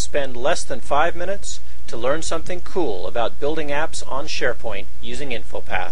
spend less than 5 minutes to learn something cool about building apps on SharePoint using InfoPath.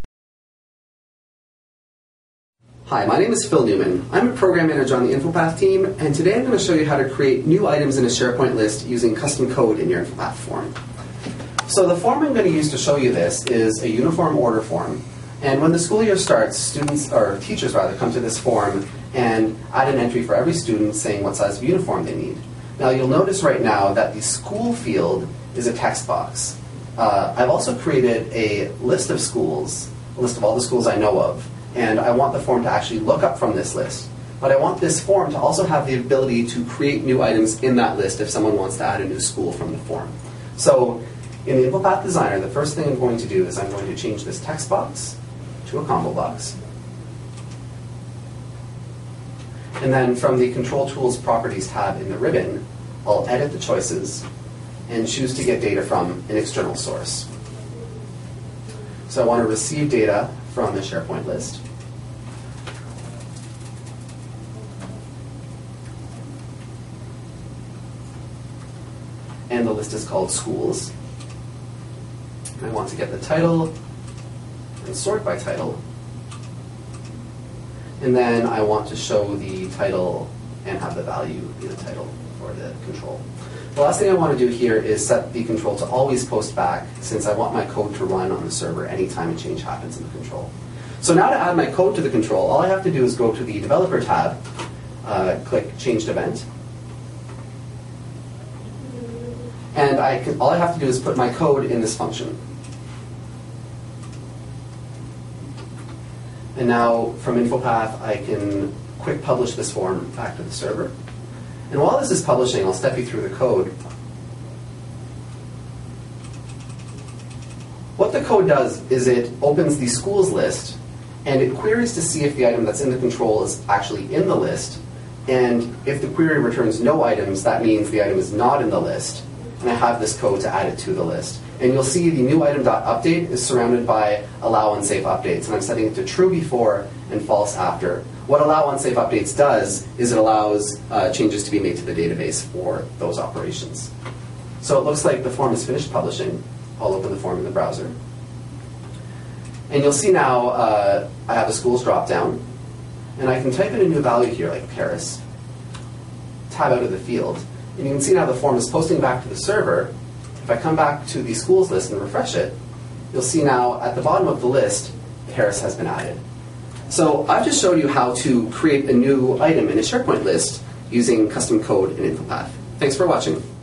Hi, my name is Phil Newman. I'm a program manager on the InfoPath team, and today I'm going to show you how to create new items in a SharePoint list using custom code in your InfoPath form. So the form I'm going to use to show you this is a uniform order form. And when the school year starts, students, or teachers rather, come to this form and add an entry for every student saying what size of uniform they need. Now you'll notice right now that the school field is a text box. I've also created a list of schools, a list of all the schools I know of, and I want the form to actually look up from this list. But I want this form to also have the ability to create new items in that list if someone wants to add a new school from the form. So in the InfoPath Designer, the first thing I'm going to do is I'm going to change this text box to a combo box. And then from the Control Tools Properties tab in the ribbon, I'll edit the choices and choose to get data from an external source. So I want to receive data from the SharePoint list. And the list is called schools. I want to get the title and sort by title. And then I want to show the title and have the value be the title for the control. The last thing I want to do here is set the control to always post back, since I want my code to run on the server anytime a change happens in the control. So now to add my code to the control, all I have to do is go to the Developer tab, click Changed Event, and all I have to do is put my code in this function. And now from InfoPath, I can quick publish this form back to the server. And while this is publishing, I'll step you through the code. What the code does is it opens the schools list, and it queries to see if the item that's in the control is actually in the list. And if the query returns no items, that means the item is not in the list. And I have this code to add it to the list. And you'll see the new item.update is surrounded by allow unsafe updates. And I'm setting it to true before and false after. What allow unsafe updates does is it allows changes to be made to the database for those operations. So it looks like the form is finished publishing. I'll open the form in the browser. And you'll see now I have a schools dropdown. And I can type in a new value here, like Paris, tab out of the field. And you can see now the form is posting back to the server. If I come back to the schools list and refresh it, you'll see now at the bottom of the list, Paris has been added. So I've just showed you how to create a new item in a SharePoint list using custom code in InfoPath. Thanks for watching.